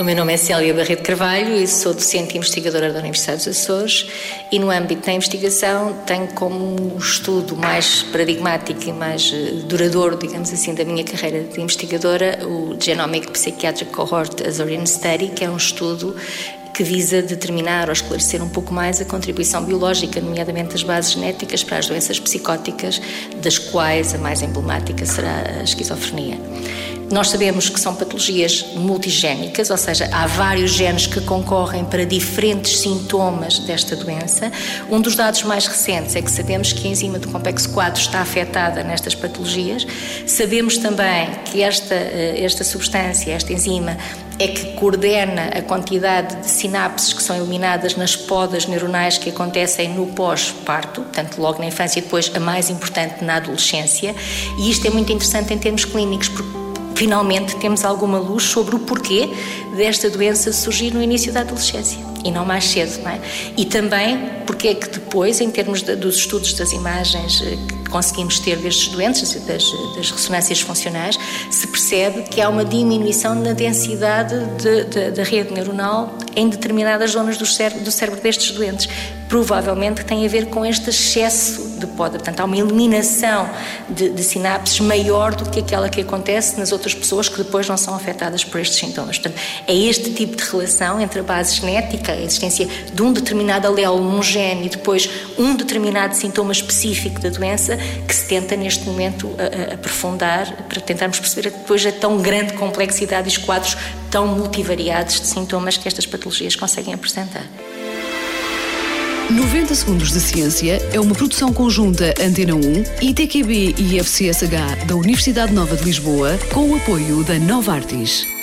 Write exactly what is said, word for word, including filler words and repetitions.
O meu nome é Célia Barreto Carvalho e sou docente e investigadora da Universidade dos Açores e no âmbito da investigação tenho como estudo mais paradigmático e mais duradouro, digamos assim, da minha carreira de investigadora o Genomic Psychiatric Cohort Azorian Study, que é um estudo que visa determinar ou esclarecer um pouco mais a contribuição biológica, nomeadamente das bases genéticas para as doenças psicóticas, das quais a mais emblemática será a esquizofrenia. Nós sabemos que são patologias multigénicas, ou seja, há vários genes que concorrem para diferentes sintomas desta doença. Um dos dados mais recentes é que sabemos que a enzima do complexo quatro está afetada nestas patologias. Sabemos também que esta, esta substância, esta enzima, é que coordena a quantidade de sinapses que são eliminadas nas podas neuronais que acontecem no pós-parto, portanto, logo na infância e depois a mais importante na adolescência. E isto é muito interessante em termos clínicos, porque finalmente temos alguma luz sobre o porquê desta doença surgir no início da adolescência e não mais cedo, não é? E também porque é que depois, em termos de, dos estudos das imagens que conseguimos ter destes doentes, das, das ressonâncias funcionais, se percebe que há uma diminuição na densidade de, de, da rede neuronal em determinadas zonas do cérebro, do cérebro destes doentes. Provavelmente tem a ver com este excesso de poda. Portanto, há uma eliminação de, de sinapses maior do que aquela que acontece nas outras pessoas que depois não são afetadas por estes sintomas. Portanto, é este tipo de relação entre a base genética, a existência de um determinado alelo num gene e depois um determinado sintoma específico da doença que se tenta neste momento a, a aprofundar para tentarmos perceber depois a tão grande complexidade e os quadros tão multivariados de sintomas que estas patologias conseguem apresentar. noventa segundos de Ciência é uma produção conjunta Antena um, I T Q B e I F C S H da Universidade Nova de Lisboa, com o apoio da Novartis.